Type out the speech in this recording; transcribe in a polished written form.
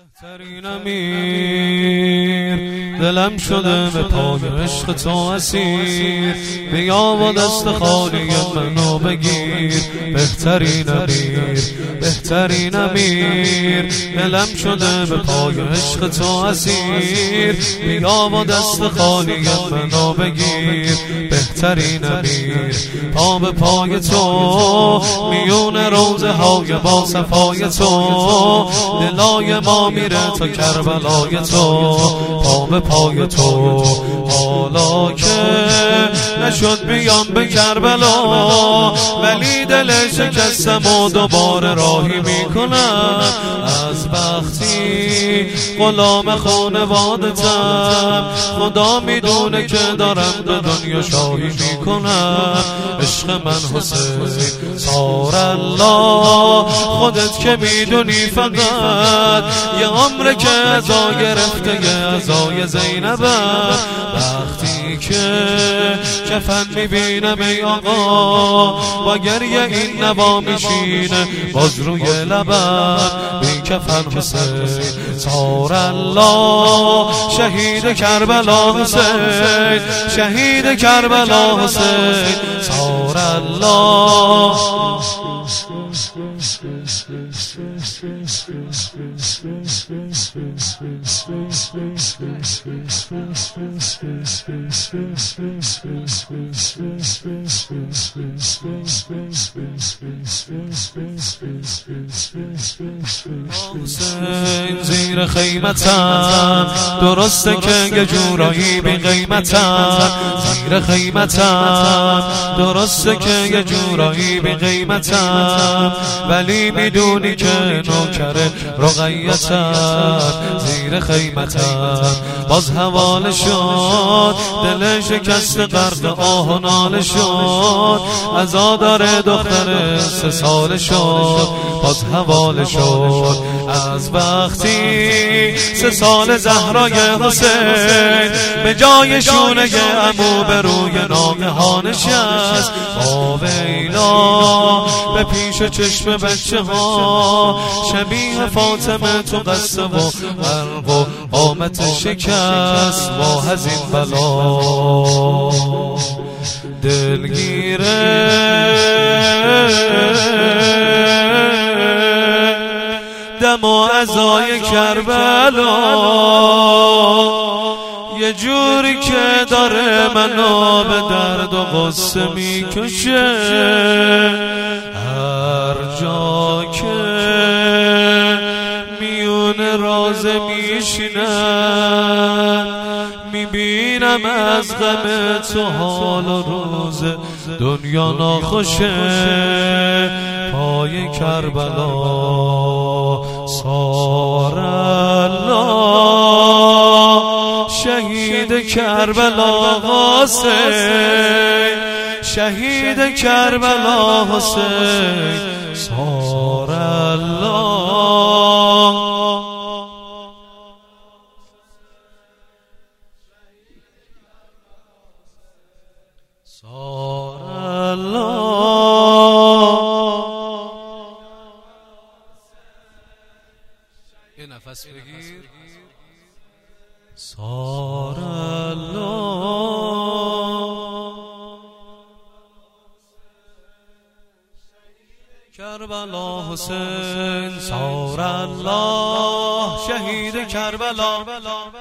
بهترین امیر دلم شده به پای عشق تو اسیر، بیا و دست خالی منو بگیر. بهترین امیر بهترین امیر دلم شده به پای عشق تو اسیر، بیا و دست خالی منو بگیر. بهترین امیر پا به پای تو، میون روزه های با صفای تو، دلای ما میره تا کربلای تو. پا به پای تو حالا که نشد بیام به کربلا، ولی دل شکستم و دوباره راهی میکنم. از وقتی غلام خانوادتم، خدا میدونه که دارم به دنیا شاهی میکنم. عشق من حسین سار الله، خودت که میدونی فقط یه عمر که ازا گرفته یه ازای زینبم. وقتی که کفن میبینم ای آقا، با گریه این نوا میشینه باز روی لبم. بی کفن حسین سار الله، شهید کربلا حسین، شهید کربلا حسین سار الله. حسین زیر خیمتم، درسته که یه جورایی بی قیمتم. زیر خیمتم درسته که یه جورایی بی قیمتم، ولی میدونی که نوکر رقیتم. زیر خیمتم باز حواله شد، دل شکست غرق آه و ناله شد. عزادار دختر 3 ساله شد، باز حواله شد. از وقتی 3 سال زهرای حسین به جای شونه عمو به روی ناگهان نشست. آویلا به پیش چشم بچه ها، شبیه فاطمه تو قصه و غرق و قامت شکست. با هزین بلا دلگیره دم و عزای کربلا، یه جوری که داره منو به درد و غصه میکشه. هر جا که میون رازه میشینم، میبینم از غم تو حال و روز دنیا ناخوشه. پای کربلا سار الله، شهید کربلا حسین، شهید کربلا حسین سار الله. سار الله. یه نفس بگیر. سار الله. کربلا حسین سار الله، شهید کربلا.